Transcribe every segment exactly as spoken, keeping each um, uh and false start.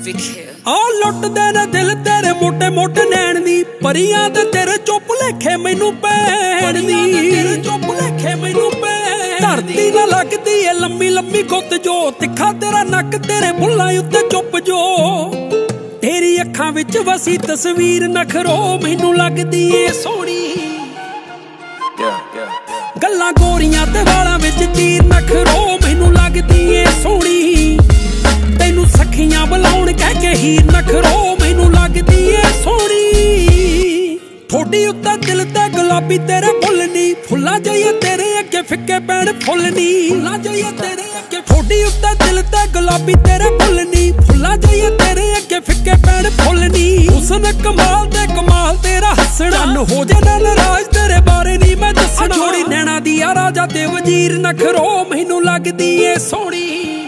आ लुटदे ने दिल तेरे मोटे मोटे नैन दी परियां ते तेरे चुप लेखे मैनू भैन दी चुप लेखे मैनू भैन धरती ना लगदी ए लम्मी लम्मी गुत्त जो तिखा तेरा नक तेरे बुल्लां उत्ते चुप जो तेरी अखां विच वसी तस्वीर नखरो मैनू लगदी ए सोहणी गल्लां गोरियां ते वालां विच चीर नखरो मैनू लगदी ए सोहणी तैनू सखियां बुलाउण कह के हीर नखरो मैनू लगदी ए सोहणी ठोडी उत्ते दिल ते गुलाबी तेरे फुल नी फुल्लां जाइए तेरे अगे फिक्के पैण फुल नी फुल्लां जाइए तेरे अगे ठोडी उत्ते दिल ते गुलाबी तेरे फुल नी फुल्लां जाइए तेरे अगे फिक्के पैण फुल नी हुस्न कमाल ते कमाल तेरा हसना हो जाना नाराज तेरे बारे नी मैं दसना जोड़ी नैना दी आ राजा ते वजीर नखरो मैनू लगदी ए सोहणी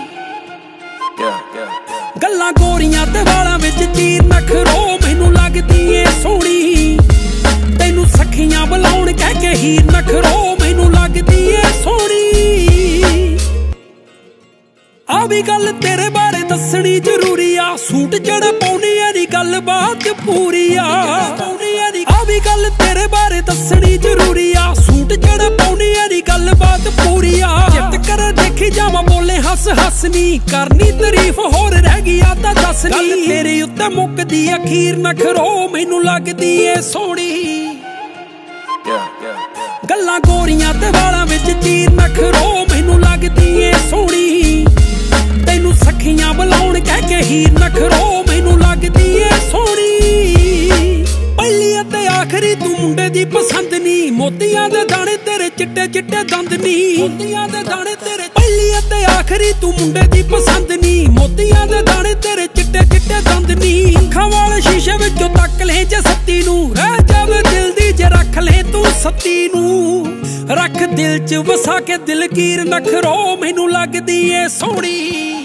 गल्लां गोरियां ते वालां विच चीर नखरो मैनू लगदी ए सोहणी तैनू सखियां बुलाउण कह के हीर नखरो मैनू लगदी ए सोहणी आ भी गल तेरे बारे दसणी जरूरी आ सूट जेड़ा पाउणी ऐ नी गल बात पूरी आ आ भी गल तेरे बारे दसणी जरूरी आ सूट जेड़ा पाउणी ऐ नी गल बात पूरी आ जित कर देखी जावां बोले हस हस नी करनी तारीफ होर रह गई आ तां दस नी गल तेरे उत्ते मुकदी अखीर नखरो मैनू लगदी ए सोहणी गल्लां गोरियां ते वालां विच चीर नखरो मैनू लगदी ए सोहणी तैनू सखियां बुलाउण कह के हीर नखरो मैनू लगदी ए सोहणी पहली ते आखरी तू मुंडे दी पसंद नी मोतियां दे दाने तेरे चिट्टे चिट्टे दंद नी मोतियां दे दाने तेरे पहली ते आखरी तू मुंडे दी पसंद नी मोतियां दे दाने तेरे चिट्टे चिट्टे दंद नी अखां वाले शीशे विचों तक ले जे सत्ती नू रह जावे दिल दी जे रख ले तू सत्ती नू रख दिल च वसा के दिलगीर नखरो मैनू लगदी ए सोहणी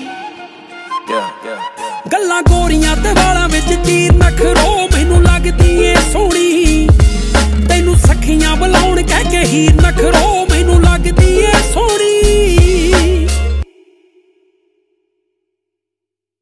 गल्लां गोरियां ते वालां विच चीर नखरो मैनू लगदी ए सोहणी तैनू सखियां बुलाउण कह के हीर नखरो मैनू लगदी ए सोहणी।